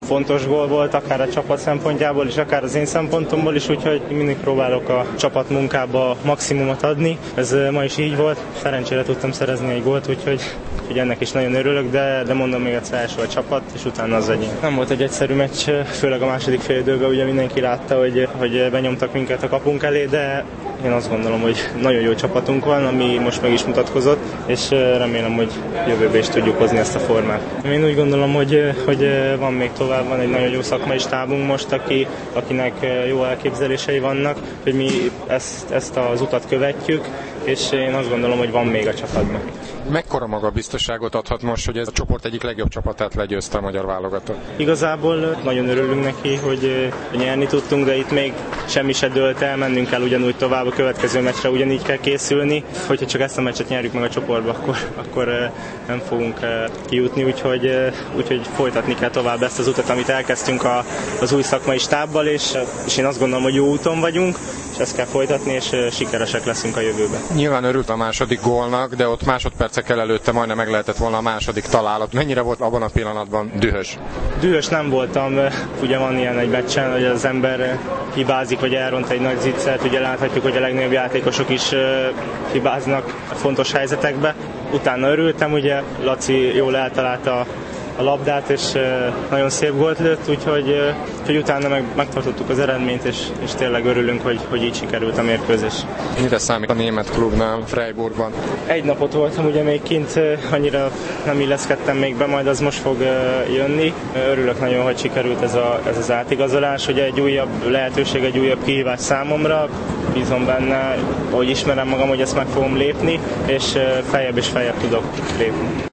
fontos gól volt, akár a csapat szempontjából is, akár az én szempontomból is, úgyhogy mindig próbálok a csapatmunkába maximumot adni. Ez ma is így volt, szerencsére tudtam szerezni egy gólt, úgyhogy ennek is nagyon örülök, de mondom még egyszer, első a csapat, és utána az egyén. Nem volt egy egyszerű meccs, főleg a második fél időben, ugye mindenki látta, hogy benyomtak minket a kapunk elé, de én azt gondolom, hogy nagyon jó csapatunk van, ami most meg is mutatkozott, és remélem, hogy jövőben is tudjuk hozni ezt a formát. Én úgy gondolom, hogy van még tovább, van egy nagyon jó szakmai stábunk most, akinek jó elképzelései vannak, hogy mi ezt az utat követjük, és én azt gondolom, hogy van még a csapatban. Mekkora magabiztosságot adhat most, hogy ez a csoport egyik legjobb csapatát legyőzte a magyar válogatott? Igazából nagyon örülünk neki, hogy nyerni tudtunk, de itt még semmi se dőlt el, mennünk kell ugyanúgy tovább, a következő meccsre ugyanígy kell készülni. Hogyha csak ezt a meccset nyerjük meg a csoportba, akkor nem fogunk kijutni, úgyhogy folytatni kell tovább ezt az utat, amit elkezdtünk az új szakmai stábbal, és én azt gondolom, hogy jó úton vagyunk, és ezt kell folytatni, és sikeresek leszünk a jövőben. Nyilván örült a második gólnak, de ott másodpercekkel előtte majdnem meg lehetett volna a második találat. Mennyire volt abban a pillanatban dühös? Dühös nem voltam. Ugye van ilyen egy meccsen, hogy az ember hibázik, vagy elront egy nagy ziccet. Ugye láthatjuk, hogy a legnagyobb játékosok is hibáznak fontos helyzetekbe. Utána örültem, ugye Laci jól eltalálta a labdát, és nagyon szép gólt lőtt, úgyhogy utána megtartottuk az eredményt, és tényleg örülünk, hogy így sikerült a mérkőzés. Mire számít a német klubnál, Freiburgban? Egy napot voltam ugye még kint, annyira nem illeszkedtem még be, majd az most fog jönni. Örülök nagyon, hogy sikerült ez az átigazolás, hogy egy újabb lehetőség, egy újabb kihívás számomra. Bízom benne, hogy ismerem magam, hogy ezt meg fogom lépni, és feljebb tudok lépni.